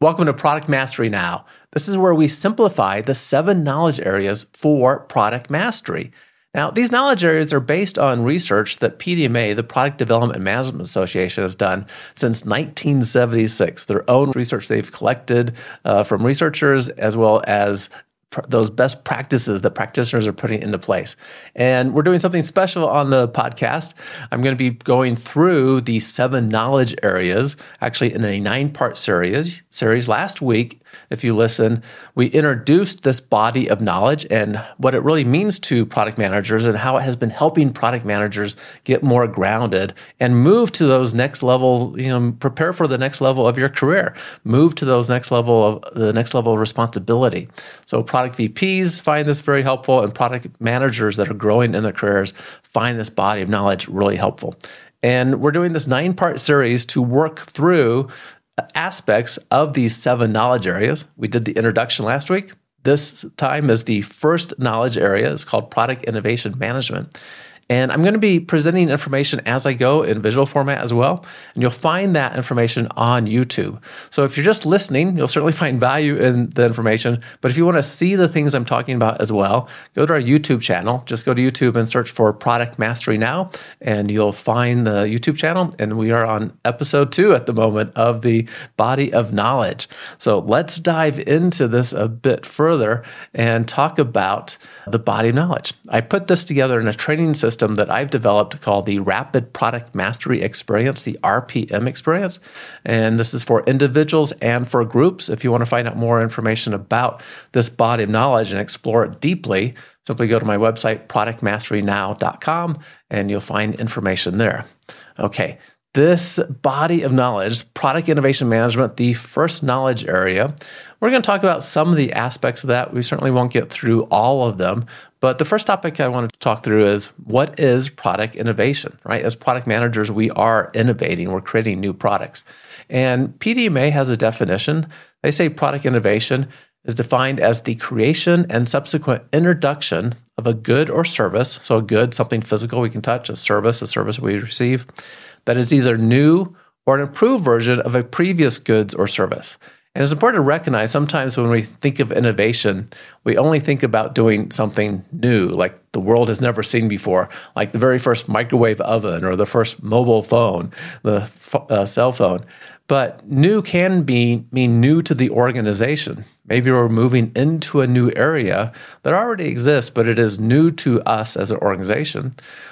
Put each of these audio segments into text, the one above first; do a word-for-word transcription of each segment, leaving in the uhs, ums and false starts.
Welcome to Product Mastery Now. This is where we simplify the seven knowledge areas for product mastery. Now, these knowledge areas are based on research that P D M A, the Product Development Management Association, has done since nineteen seventy-six. Their own research they've collected uh, from researchers as well as those best practices that practitioners are putting into place. And we're doing something special on the podcast. I'm going to be going through the seven knowledge areas, actually in a nine-part series. Series last week, if you listen, we introduced this body of knowledge and what it really means to product managers and how it has been helping product managers get more grounded and move to those next level, you know, prepare for the next level of your career, move to those next level of the next level of responsibility. So product V Ps find this very helpful, and product managers that are growing in their careers find this body of knowledge really helpful. And we're doing this nine-part series to work through aspects of these seven knowledge areas. We did the introduction last week. This time is the first knowledge area. It's called Product Innovation Management. And I'm going to be presenting information as I go in visual format as well. And you'll find that information on YouTube. So if you're just listening, you'll certainly find value in the information. But if you want to see the things I'm talking about as well, go to our YouTube channel. Just go to YouTube and search for Product Mastery Now, and you'll find the YouTube channel. And we are on episode two at the moment of the body of knowledge. So let's dive into this a bit further and talk about the body of knowledge. I put this together in a training system that I've developed called the Rapid Product Mastery Experience, the R P M experience. And this is for individuals and for groups. If you want to find out more information about this body of knowledge and explore it deeply, simply go to my website, product mastery now dot com, and you'll find information there. Okay. This body of knowledge, product innovation management, the first knowledge area, we're going to talk about some of the aspects of that. We certainly won't get through all of them, but the first topic I want to talk through is what is product innovation, right? As product managers, we are innovating. We're creating new products. And P D M A has a definition. They say product innovation is defined as the creation and subsequent introduction of a good or service. So a good, something physical we can touch, a service, a service we receive, that is either new or an improved version of a previous goods or service. And it's important to recognize sometimes when we think of innovation, we only think about doing something new, like the world has never seen before, like the very first microwave oven or the first mobile phone, the uh, cell phone. But new can be mean new to the organization. Maybe we're moving into a new area that already exists, but it is new to us as an organization.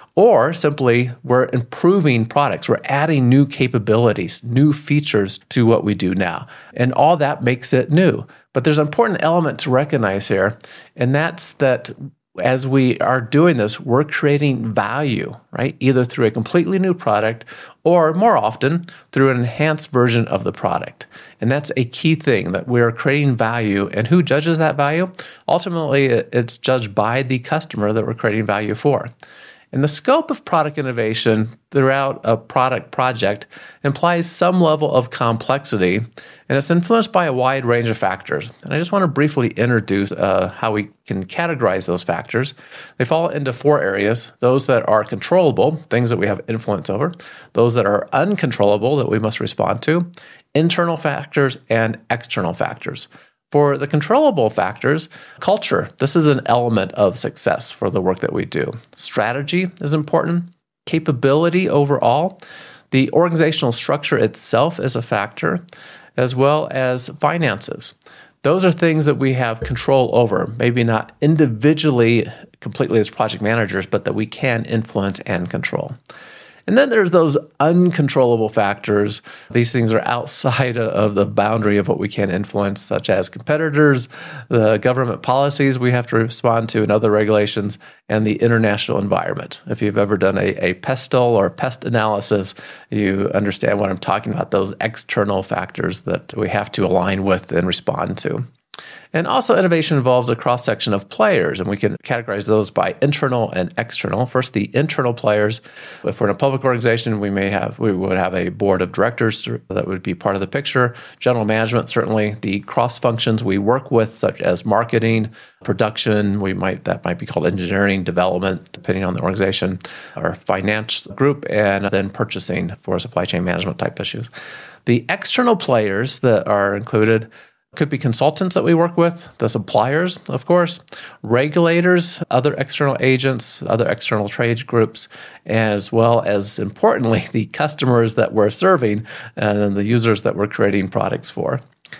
Or simply, we're improving products. We're adding new capabilities, new features to what we do now. And all that makes it new. But there's an important element to recognize here, and that's that as we are doing this, we're creating value, right? Either through a completely new product or more often through an enhanced version of the product. And that's a key thing, that we are creating value. And who judges that value? Ultimately, it's judged by the customer that we're creating value for. And the scope of product innovation throughout a product project implies some level of complexity, and it's influenced by a wide range of factors. And I just want to briefly introduce uh, how we can categorize those factors. They fall into four areas: those that are controllable, things that we have influence over; those that are uncontrollable, that we must respond to; internal factors; and external factors. For the controllable factors, culture, this is an element of success for the work that we do. Strategy is important. Capability overall. The organizational structure itself is a factor, as well as finances. Those are things that we have control over, maybe not individually, completely as project managers, but that we can influence and control. And then there's those uncontrollable factors. These things are outside of the boundary of what we can influence, such as competitors, the government policies we have to respond to, and other regulations, and the international environment. If you've ever done a, a PESTEL or pest analysis, you understand what I'm talking about, those external factors that we have to align with and respond to. And also, innovation involves a cross-section of players, and we can categorize those by internal and external. First, the internal players. If we're in a public organization, we may have we would have a board of directors that would be part of the picture. General management, certainly the cross functions we work with, such as marketing, production. We might that might be called engineering, development, depending on the organization, or finance group, and then purchasing for supply chain management type issues. The external players that are included could be consultants that we work with, the suppliers, of course, regulators, other external agents, other external trade groups, as well as, importantly, the customers that we're serving and the users that we're creating products for.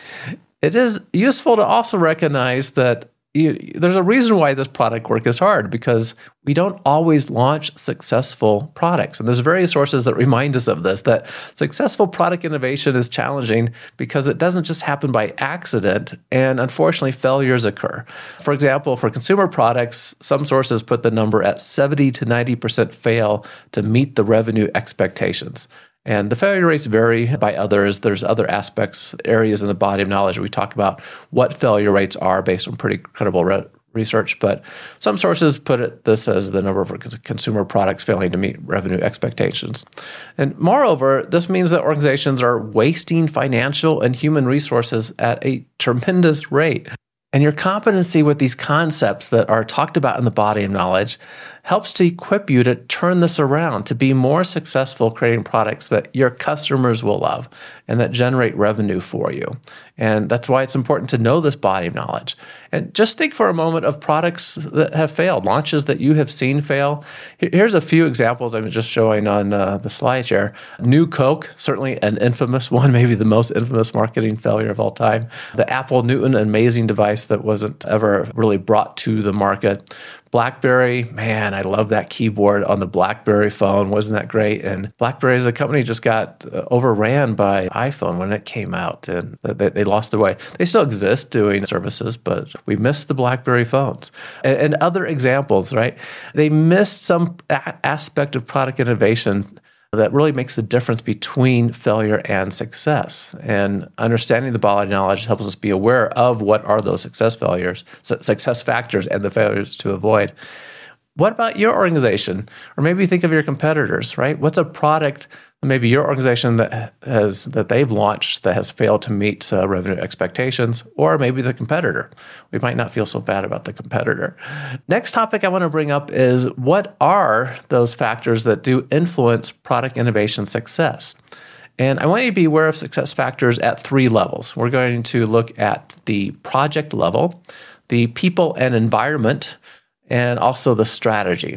It is useful to also recognize that You, there's a reason why this product work is hard, because we don't always launch successful products. And there's various sources that remind us of this, that successful product innovation is challenging because it doesn't just happen by accident, and unfortunately, failures occur. For example, for consumer products, some sources put the number at seventy to ninety percent fail to meet the revenue expectations. And the failure rates vary by others. There's other aspects, areas in the body of knowledge. We talk about what failure rates are based on pretty credible re- research, but some sources put it this as the number of consumer products failing to meet revenue expectations. And moreover, this means that organizations are wasting financial and human resources at a tremendous rate. And your competency with these concepts that are talked about in the body of knowledge helps to equip you to turn this around, to be more successful creating products that your customers will love and that generate revenue for you. And that's why it's important to know this body of knowledge. And just think for a moment of products that have failed, launches that you have seen fail. Here's a few examples I'm just showing on uh, the slide here. New Coke, certainly an infamous one, maybe the most infamous marketing failure of all time. The Apple Newton amazing device that wasn't ever really brought to the market. BlackBerry, man, I love that keyboard on the BlackBerry phone. Wasn't that great? And BlackBerry as a company just got uh, overran by iPhone when it came out, and they, they lost their way. They still exist doing services, but we missed the BlackBerry phones. And, and other examples, right? They missed some a- aspect of product innovation that really makes the difference between failure and success. And understanding the body of knowledge helps us be aware of what are those success failures, success factors, and the failures to avoid. What about your organization? Or maybe think of your competitors, right? What's a product maybe your organization that has that they've launched that has failed to meet uh, revenue expectations, or maybe the competitor? We might not feel so bad about the competitor. Next topic I want to bring up is, what are those factors that do influence product innovation success? And I want you to be aware of success factors at three levels. We're going to look at the project level, the people and environment, and also the strategy.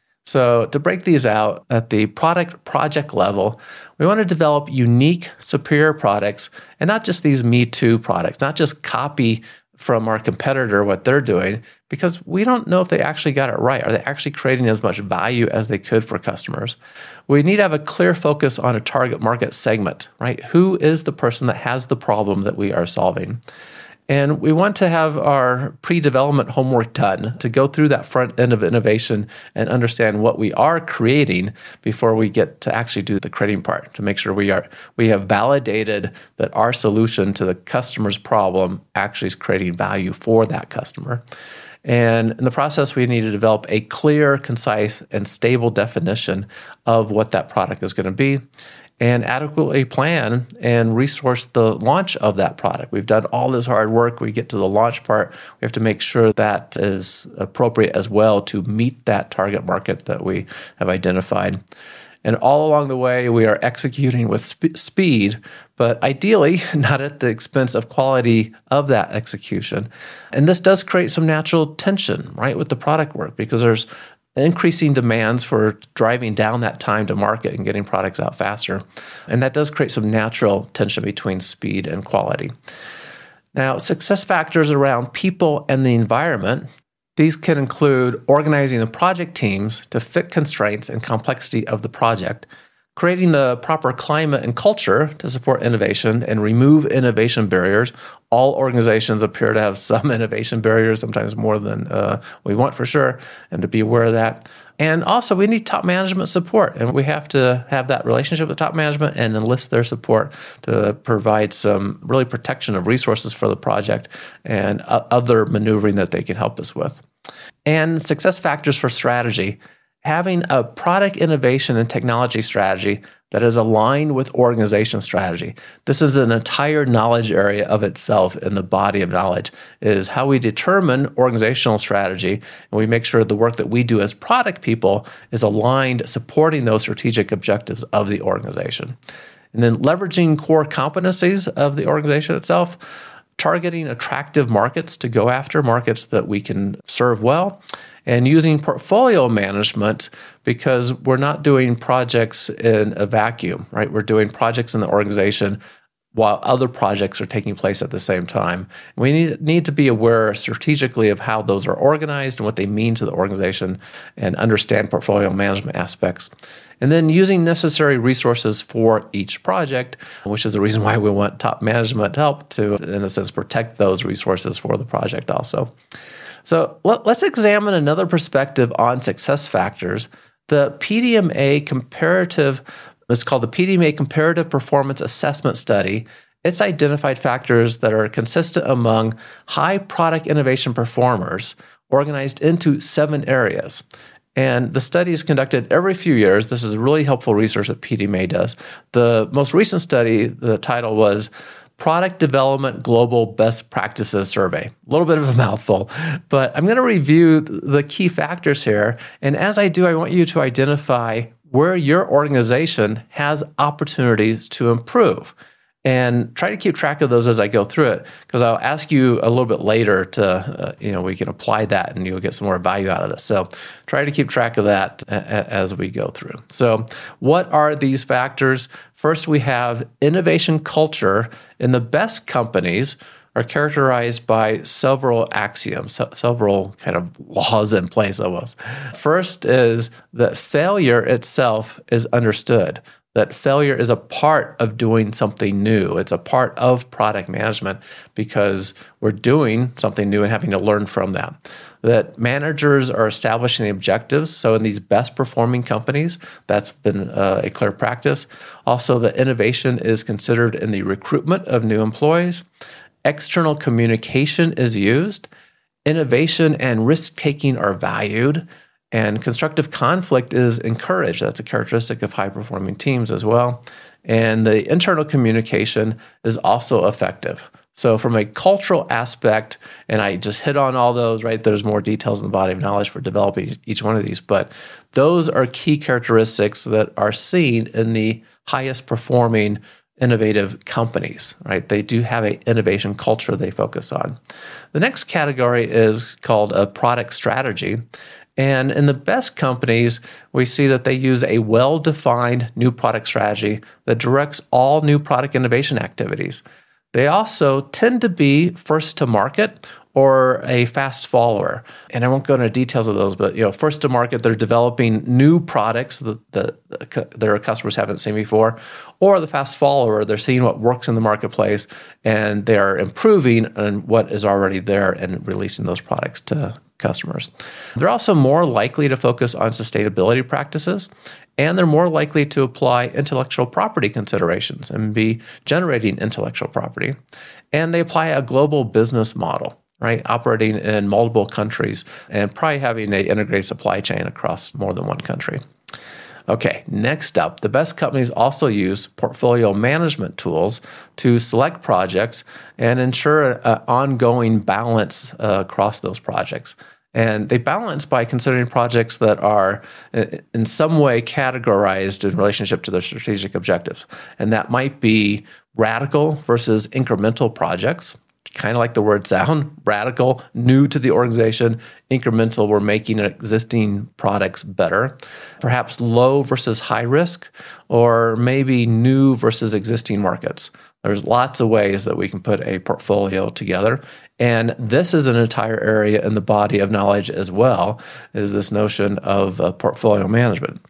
So to break these out, at the product project level, we want to develop unique, superior products, and not just these Me Too products, not just copy from our competitor what they're doing, because we don't know if they actually got it right. Are they actually creating as much value as they could for customers? We need to have a clear focus on a target market segment, right? Who is the person that has the problem that we are solving? And we want to have our pre-development homework done to go through that front end of innovation and understand what we are creating before we get to actually do the creating part, to make sure we are we have validated that our solution to the customer's problem actually is creating value for that customer. And in the process, we need to develop a clear, concise, and stable definition of what that product is going to be, and adequately plan and resource the launch of that product. We've done all this hard work. We get to the launch part. We have to make sure that is appropriate as well to meet that target market that we have identified. And all along the way, we are executing with sp- speed, but ideally not at the expense of quality of that execution. And this does create some natural tension, right, with the product work, because there's increasing demands for driving down that time to market and getting products out faster. And that does create some natural tension between speed and quality. Now, success factors around people and the environment, these can include organizing the project teams to fit constraints and complexity of the project, creating the proper climate and culture to support innovation and remove innovation barriers. All organizations appear to have some innovation barriers, sometimes more than uh, we want for sure, and to be aware of that. And also, we need top management support, and we have to have that relationship with top management and enlist their support to provide some really protection of resources for the project and uh, other maneuvering that they can help us with. And success factors for strategy. Having a product innovation and technology strategy that is aligned with organization strategy. This is an entire knowledge area of itself in the body of knowledge, is how we determine organizational strategy, and we make sure the work that we do as product people is aligned, supporting those strategic objectives of the organization. And then leveraging core competencies of the organization itself, targeting attractive markets to go after, markets that we can serve well, and using portfolio management because we're not doing projects in a vacuum, right? We're doing projects in the organization while other projects are taking place at the same time. We need, need to be aware strategically of how those are organized and what they mean to the organization and understand portfolio management aspects. And then using necessary resources for each project, which is the reason why we want top management help to, in a sense, protect those resources for the project also. So let, let's examine another perspective on success factors. The P D M A comparative, it's called the P D M A Comparative Performance Assessment Study. It's identified factors that are consistent among high product innovation performers organized into seven areas. And the study is conducted every few years. This is really helpful research that P D M A does. The most recent study, the title was Product Development Global Best Practices Survey. A little bit of a mouthful, but I'm going to review the key factors here. And as I do, I want you to identify where your organization has opportunities to improve. And try to keep track of those as I go through it, because I'll ask you a little bit later to, uh, you know, we can apply that and you'll get some more value out of this. So try to keep track of that a- a- as we go through. So what are these factors? First, we have innovation culture. In the best companies are characterized by several axioms, several kind of laws in place almost. First is that failure itself is understood. That failure is a part of doing something new. It's a part of product management because we're doing something new and having to learn from that. That managers are establishing the objectives. So in these best performing companies, that's been uh, a clear practice. Also, that innovation is considered in the recruitment of new employees. External communication is used. Innovation and risk-taking are valued. And constructive conflict is encouraged. That's a characteristic of high-performing teams as well. And the internal communication is also effective. So from a cultural aspect, and I just hit on all those, right? There's more details in the body of knowledge for developing each one of these, but those are key characteristics that are seen in the highest performing innovative companies, right? They do have an innovation culture they focus on. The next category is called a product strategy. And in the best companies, we see that they use a well-defined new product strategy that directs all new product innovation activities. They also tend to be first to market or a fast follower. And I won't go into details of those, but you know, first to market, they're developing new products that, that their customers haven't seen before, or the fast follower, they're seeing what works in the marketplace and they're improving on what is already there and releasing those products to customers. They're also more likely to focus on sustainability practices, and they're more likely to apply intellectual property considerations and be generating intellectual property. And they apply a global business model, right? Operating in multiple countries and probably having an integrated supply chain across more than one country. Okay, next up, the best companies also use portfolio management tools to select projects and ensure an ongoing balance uh, across those projects. And they balance by considering projects that are in some way categorized in relationship to their strategic objectives. And that might be radical versus incremental projects. Kind of like the word sound, radical, new to the organization, incremental, we're making existing products better. Perhaps low versus high risk, or maybe new versus existing markets. There's lots of ways that we can put a portfolio together. And this is an entire area in the body of knowledge as well, is this notion of uh, portfolio management.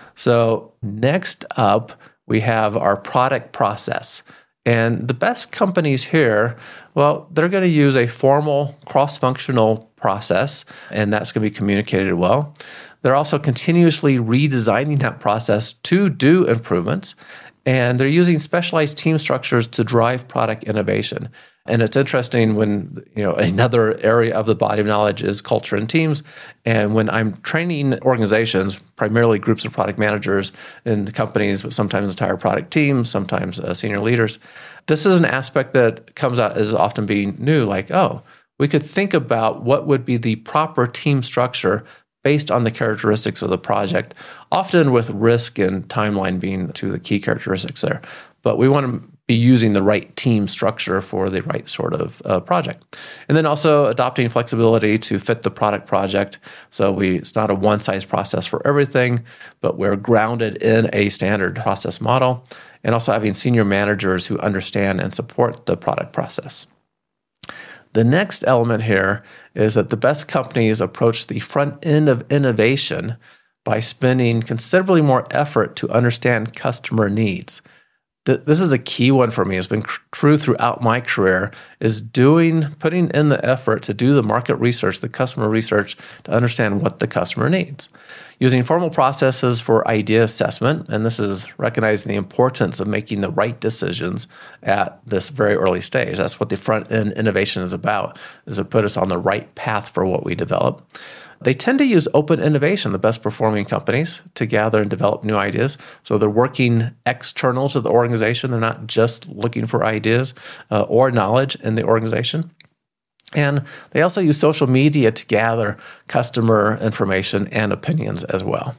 So next up, we have our product process. And the best companies here, well, they're going to use a formal cross-functional process, and that's going to be communicated well. They're also continuously redesigning that process to do improvements, and they're using specialized team structures to drive product innovation. And it's interesting when, you know, another area of the body of knowledge is culture and teams. And when I'm training organizations, primarily groups of product managers in companies, but sometimes entire product teams, sometimes uh, senior leaders, this is an aspect that comes out as often being new, like, oh, we could think about what would be the proper team structure based on the characteristics of the project, often with risk and timeline being two of the key characteristics there. But we want to be using the right team structure for the right sort of uh, project. And then also adopting flexibility to fit the product project. So we it's not a one-size process for everything, but we're grounded in a standard process model, and also having senior managers who understand and support the product process. The next element here is that the best companies approach the front end of innovation by spending considerably more effort to understand customer needs. This is a key one for me. It's been true throughout my career, is doing, putting in the effort to do the market research, the customer research, to understand what the customer needs. Using formal processes for idea assessment, and this is recognizing the importance of making the right decisions at this very early stage. That's what the front-end innovation is about, is to put us on the right path for what we develop. They tend to use open innovation, the best performing companies, to gather and develop new ideas. So they're working external to the organization. They're not just looking for ideas uh, or knowledge in the organization. And they also use social media to gather customer information and opinions as well.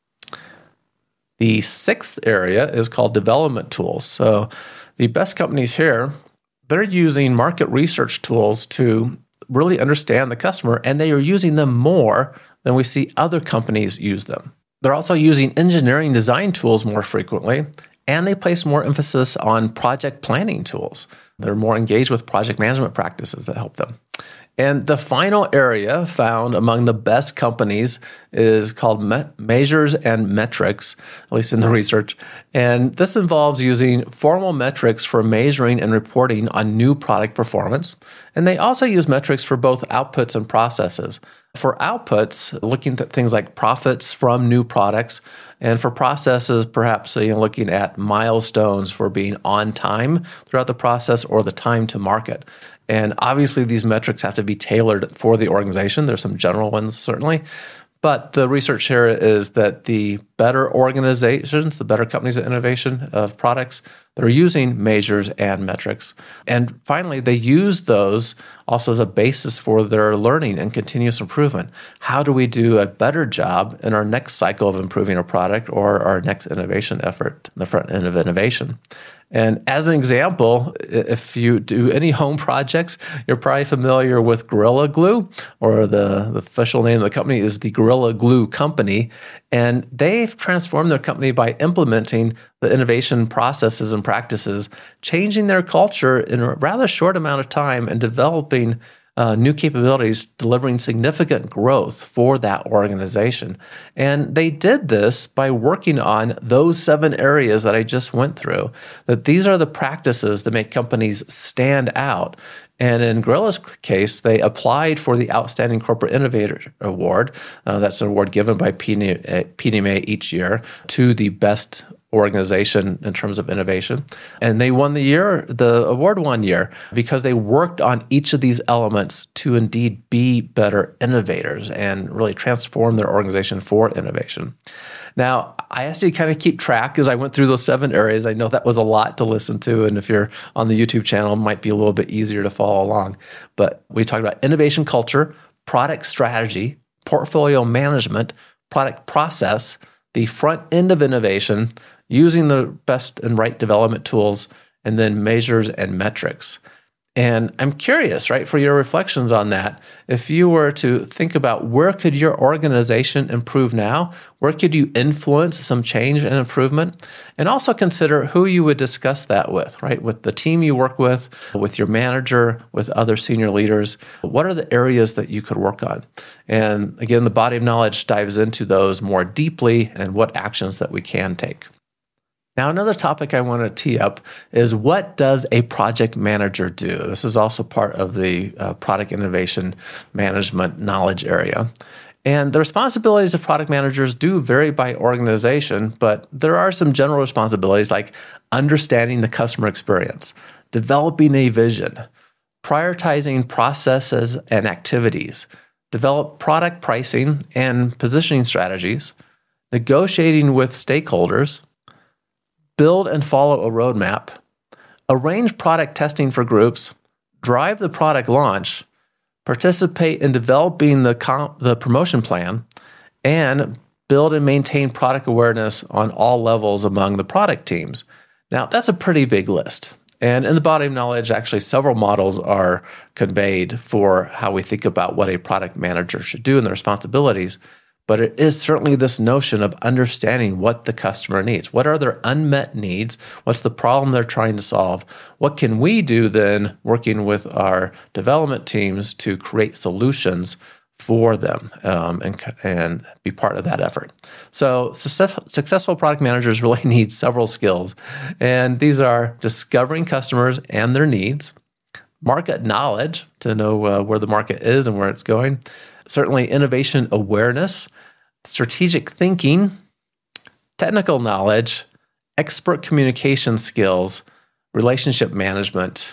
The sixth area is called development tools. So the best companies here, they're using market research tools to really understand the customer, and they are using them more than we see other companies use them. They're also using engineering design tools more frequently, and they place more emphasis on project planning tools. They're more engaged with project management practices that help them. And the final area found among the best companies is called me- measures and metrics, at least in the research. And this involves using formal metrics for measuring and reporting on new product performance. And they also use metrics for both outputs and processes. For outputs, looking at things like profits from new products, and for processes, perhaps you know, looking at milestones for being on time throughout the process or the time to market. And obviously, these metrics have to be tailored for the organization. There's some general ones, certainly. But the research here is that the better organizations, the better companies of innovation of products, they're using measures and metrics. And finally, they use those also as a basis for their learning and continuous improvement. How do we do a better job in our next cycle of improving our product or our next innovation effort, the front end of innovation? And as an example, if you do any home projects, you're probably familiar with Gorilla Glue, or the, the official name of the company is the Gorilla Glue Company. And they've transformed their company by implementing the innovation processes and practices, changing their culture in a rather short amount of time and developing Uh, new capabilities, delivering significant growth for that organization. And they did this by working on those seven areas that I just went through, that these are the practices that make companies stand out. And in Gorilla's case, they applied for the Outstanding Corporate Innovator Award. Uh, that's an award given by P D M A each year to the best organization in terms of innovation. And they won the year, the award one year, because they worked on each of these elements to indeed be better innovators and really transform their organization for innovation. Now, I asked you to kind of keep track as I went through those seven areas. I know that was a lot to listen to, and if you're on the YouTube channel, it might be a little bit easier to follow along. But we talked about innovation culture, product strategy, portfolio management, product process, the front end of innovation, using the best and right development tools, and then measures and metrics. And I'm curious, right, for your reflections on that. If you were to think about where could your organization improve now, where could you influence some change and improvement, and also consider who you would discuss that with, right, with the team you work with, with your manager, with other senior leaders. What are the areas that you could work on? And again, the body of knowledge dives into those more deeply and what actions that we can take. Now, another topic I want to tee up is, what does a project manager do? This is also part of the uh, product innovation management knowledge area. And the responsibilities of product managers do vary by organization, but there are some general responsibilities like understanding the customer experience, developing a vision, prioritizing processes and activities, develop product pricing and positioning strategies, negotiating with stakeholders, build and follow a roadmap, arrange product testing for groups, drive the product launch, participate in developing the, com- the promotion plan, and build and maintain product awareness on all levels among the product teams. Now, that's a pretty big list. And in the body of knowledge, actually, several models are conveyed for how we think about what a product manager should do and their responsibilities. But it is certainly this notion of understanding what the customer needs. What are their unmet needs? What's the problem they're trying to solve? What can we do then, working with our development teams, to create solutions for them um, and, and be part of that effort? So success, successful product managers really need several skills. And these are discovering customers and their needs, market knowledge to know uh, where the market is and where it's going, certainly innovation awareness, strategic thinking, technical knowledge, expert communication skills, relationship management,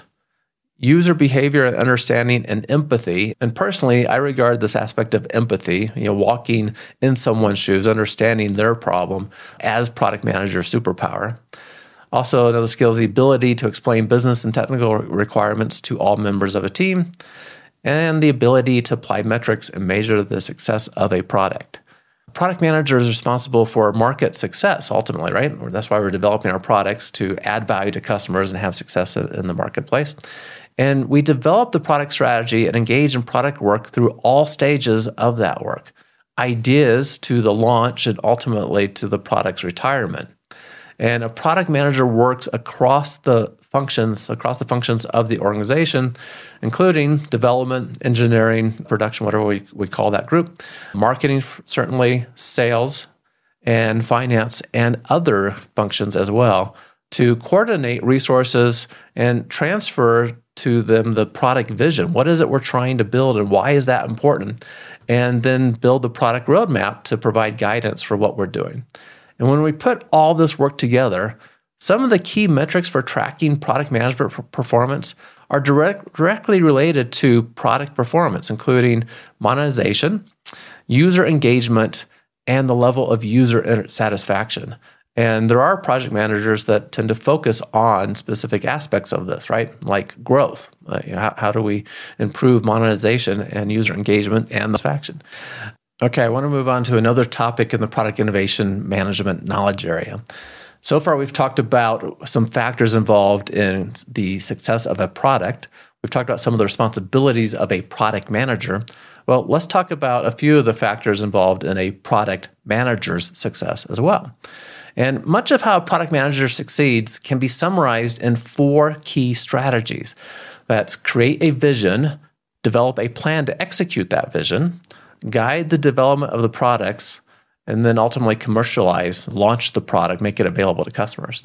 user behavior and understanding, and empathy. And personally, I regard this aspect of empathy, you know, walking in someone's shoes, understanding their problem, as product manager superpower. Also, another skill is the ability to explain business and technical requirements to all members of a team, and the ability to apply metrics and measure the success of a product. Product manager is responsible for market success, ultimately, right? That's why we're developing our products, to add value to customers and have success in the marketplace. And we develop the product strategy and engage in product work through all stages of that work, ideas to the launch and ultimately to the product's retirement. And a product manager works across the functions, across the functions of the organization, including development, engineering, production, whatever we, we call that group, marketing, certainly, sales, and finance, and other functions as well, to coordinate resources and transfer to them the product vision. What is it we're trying to build, and why is that important? And then build the product roadmap to provide guidance for what we're doing. And when we put all this work together, some of the key metrics for tracking product management performance are direct, directly related to product performance, including monetization, user engagement, and the level of user satisfaction. And there are project managers that tend to focus on specific aspects of this, right? Like growth. Uh, you know, how, how do we improve monetization and user engagement and satisfaction? Okay, I want to move on to another topic in the product innovation management knowledge area. So far, we've talked about some factors involved in the success of a product. We've talked about some of the responsibilities of a product manager. Well, let's talk about a few of the factors involved in a product manager's success as well. And much of how a product manager succeeds can be summarized in four key strategies. That's create a vision, develop a plan to execute that vision, guide the development of the products, and then ultimately commercialize, launch the product, make it available to customers.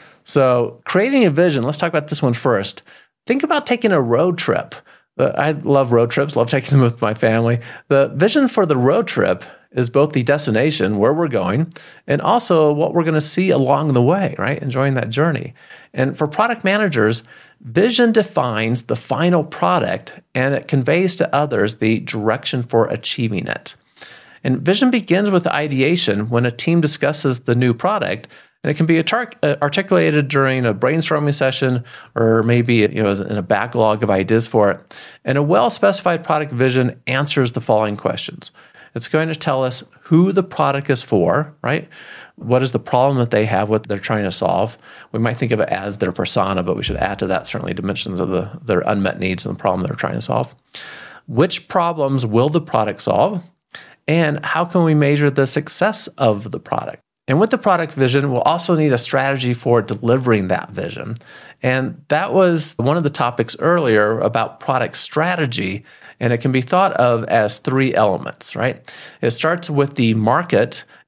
So creating a vision, let's talk about this one first. Think about taking a road trip. I love road trips, love taking them with my family. The vision for the road trip is both the destination, where we're going, and also what we're going to see along the way, right? Enjoying that journey. And for product managers, vision defines the final product, and it conveys to others the direction for achieving it. And vision begins with ideation when a team discusses the new product, and it can be articulated during a brainstorming session or maybe, you know, in a backlog of ideas for it. And a well-specified product vision answers the following questions. It's going to tell us who the product is for, right? What is the problem that they have, what they're trying to solve? We might think of it as their persona, but we should add to that certainly dimensions of the, their unmet needs and the problem they're trying to solve. Which problems will the product solve? And how can we measure the success of the product? And with the product vision, we'll also need a strategy for delivering that vision. And that was one of the topics earlier about product strategy, and it can be thought of as three elements, right? It starts with the market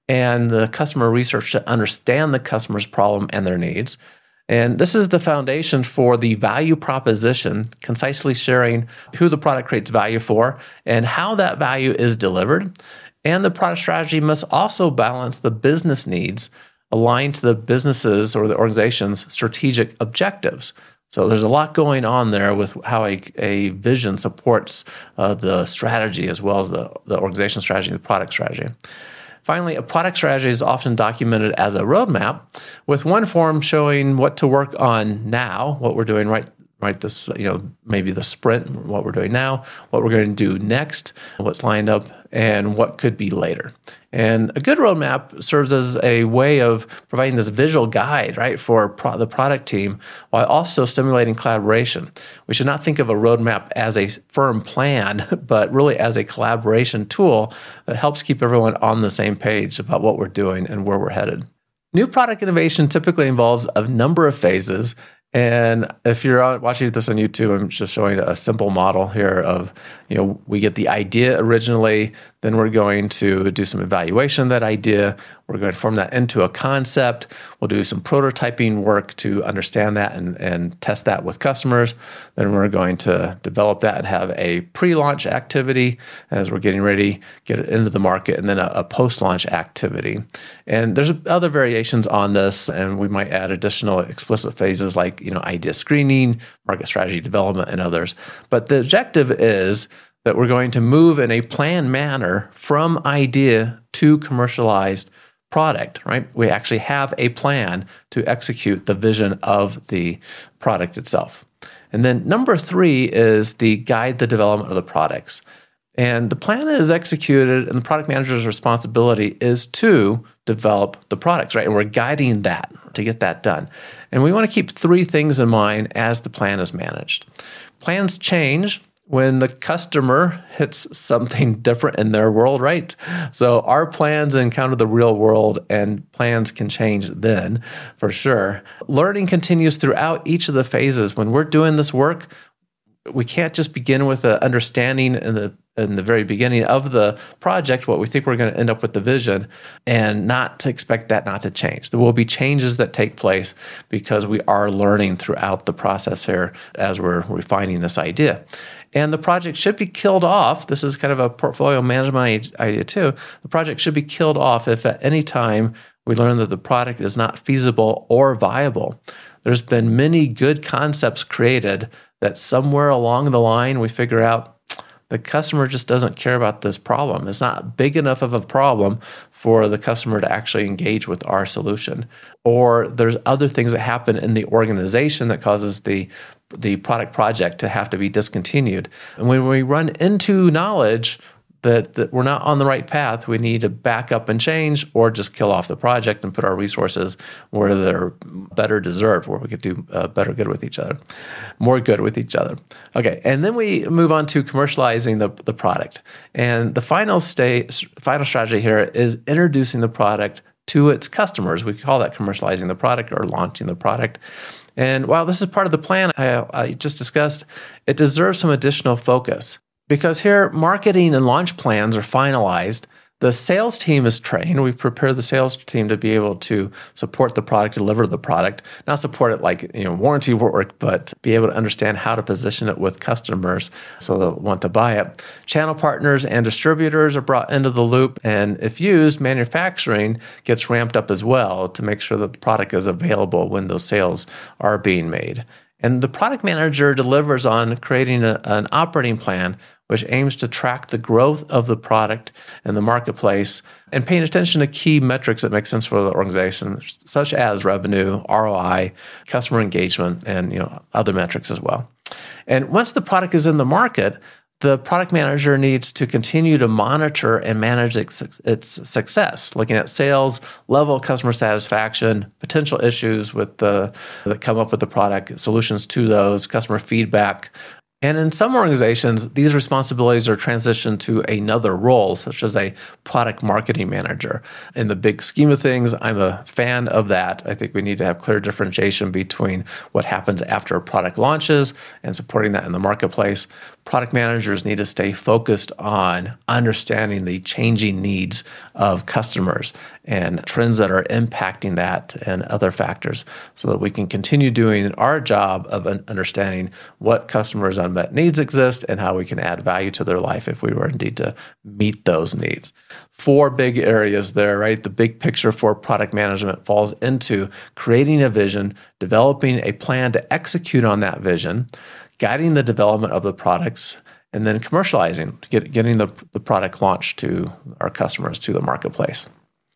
and the customer research to understand the customer's problem and their needs. And this is the foundation for the value proposition, concisely sharing who the product creates value for and how that value is delivered. And the product strategy must also balance the business needs aligned to the business's or the organization's strategic objectives. So there's a lot going on there with how a, a vision supports uh, the strategy as well as the, the organization strategy, the product strategy. Finally, a product strategy is often documented as a roadmap, with one form showing what to work on now, what we're doing right, right this, you know, maybe the sprint, what we're doing now, what we're going to do next, what's lined up, and what could be later. And a good roadmap serves as a way of providing this visual guide, right, for pro- the product team while also stimulating collaboration. We should not think of a roadmap as a firm plan, but really as a collaboration tool that helps keep everyone on the same page about what we're doing and where we're headed. New product innovation typically involves a number of phases. And if you're watching this on YouTube, I'm just showing a simple model here of, you know, we get the idea originally, then we're going to do some evaluation of that idea. We're going to form that into a concept. We'll do some prototyping work to understand that and, and test that with customers. Then we're going to develop that and have a pre-launch activity as we're getting ready, get it into the market, and then a, a post-launch activity. And there's other variations on this, and we might add additional explicit phases like, you know, idea screening, market strategy development, and others. But the objective is that we're going to move in a planned manner from idea to commercialized product, right? We actually have a plan to execute the vision of the product itself. And then number three is the guide the development of the products. And the plan is executed, and the product manager's responsibility is to develop the products, right? And we're guiding that to get that done. And we want to keep three things in mind as the plan is managed. Plans change when the customer hits something different in their world, right? So our plans encounter the real world, and plans can change then, for sure. Learning continues throughout each of the phases. When we're doing this work, we can't just begin with an understanding in the in the very beginning of the project, what we think we're going to end up with the vision, and not to expect that not to change. There will be changes that take place because we are learning throughout the process here as we're refining this idea. And the project should be killed off. This is kind of a portfolio management idea too. The project should be killed off if at any time we learn that the product is not feasible or viable. There's been many good concepts created that somewhere along the line we figure out the customer just doesn't care about this problem. It's not big enough of a problem for the customer to actually engage with our solution. Or there's other things that happen in the organization that causes the, the product project to have to be discontinued. And when we run into knowledge that, that we're not on the right path, we need to back up and change, or just kill off the project and put our resources where they're better deserved, where we could do uh, better good with each other, more good with each other. Okay, and then we move on to commercializing the, the product. And the final stage, final strategy here is introducing the product to its customers. We call that commercializing the product or launching the product. And while this is part of the plan I, I just discussed, it deserves some additional focus. Because here, marketing and launch plans are finalized. The sales team is trained. We prepare the sales team to be able to support the product, deliver the product, not support it like, you know, warranty work, but be able to understand how to position it with customers so they'll want to buy it. Channel partners and distributors are brought into the loop, and if used, manufacturing gets ramped up as well to make sure that the product is available when those sales are being made. And the product manager delivers on creating a, an operating plan which aims to track the growth of the product in the marketplace and paying attention to key metrics that make sense for the organization, such as revenue, R O I, customer engagement, and, you know, other metrics as well. And once the product is in the market, the product manager needs to continue to monitor and manage its, its success, looking at sales, level of customer satisfaction, potential issues with the that come up with the product, solutions to those, customer feedback, And in some organizations, these responsibilities are transitioned to another role, such as a product marketing manager. In the big scheme of things, I'm a fan of that. I think we need to have clear differentiation between what happens after a product launches and supporting that in the marketplace. Product managers need to stay focused on understanding the changing needs of customers and trends that are impacting that and other factors so that we can continue doing our job of understanding what customers' unmet needs exist and how we can add value to their life if we were indeed to meet those needs. Four big areas there, right? The big picture for product management falls into creating a vision, developing a plan to execute on that vision, guiding the development of the products, and then commercializing, get, getting the, the product launched to our customers, to the marketplace.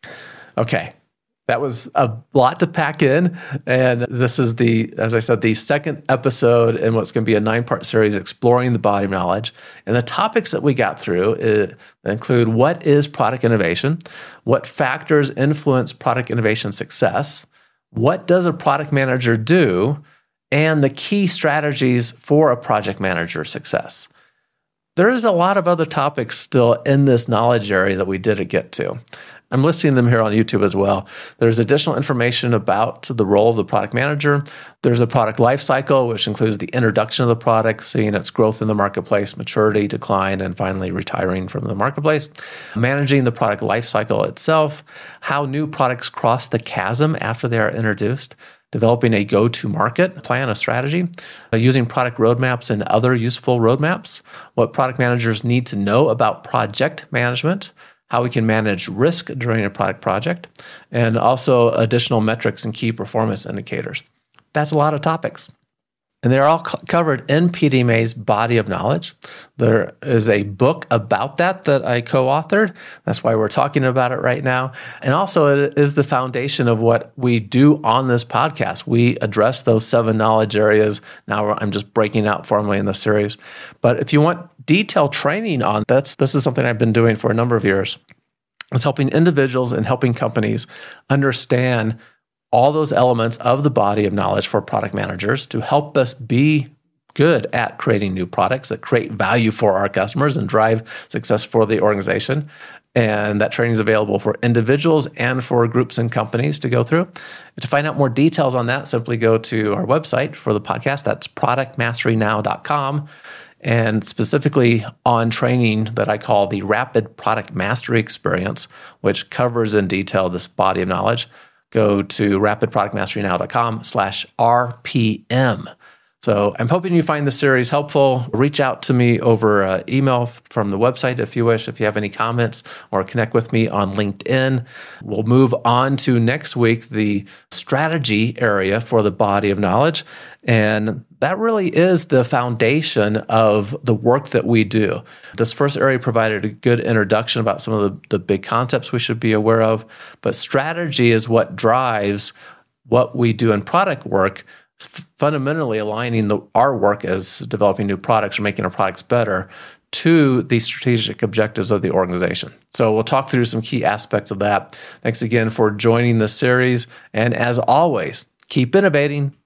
Okay, that was a lot to pack in, and this is the, as I said, the second episode in what's going to be a nine-part series exploring the body of knowledge. And the topics that we got through uh, include what is product innovation, what factors influence product innovation success, what does a product manager do, and the key strategies for a project manager success. There is a lot of other topics still in this knowledge area that we didn't get to. I'm listing them here on YouTube as well. There's additional information about the role of the product manager. There's a product life cycle, which includes the introduction of the product, seeing its growth in the marketplace, maturity, decline, and finally retiring from the marketplace. Managing the product life cycle itself, how new products cross the chasm after they are introduced, developing a go-to-market plan, a strategy, uh, using product roadmaps and other useful roadmaps, what product managers need to know about project management, how we can manage risk during a product project, and also additional metrics and key performance indicators. That's a lot of topics. And they're all co- covered in P D M A's body of knowledge. There is a book about that that I co-authored. That's why we're talking about it right now. And also it is the foundation of what we do on this podcast. We address those seven knowledge areas. Now I'm just breaking out formally in the series. But if you want detailed training on that's, this is something I've been doing for a number of years. It's helping individuals and helping companies understand all those elements of the body of knowledge for product managers to help us be good at creating new products that create value for our customers and drive success for the organization. And that training is available for individuals and for groups and companies to go through. To find out more details on that, simply go to our website for the podcast. That's product mastery now dot com. And specifically on training that I call the Rapid Product Mastery Experience, which covers in detail this body of knowledge, go to rapid product mastery now dot com slash R P M. So I'm hoping you find this series helpful. Reach out to me over uh, email from the website if you wish, if you have any comments, or connect with me on LinkedIn. We'll move on to next week, the strategy area for the body of knowledge. And that really is the foundation of the work that we do. This first area provided a good introduction about some of the, the big concepts we should be aware of, but strategy is what drives what we do in product work, fundamentally aligning the, our work as developing new products or making our products better to the strategic objectives of the organization. So we'll talk through some key aspects of that. Thanks again for joining this series. And as always, keep innovating,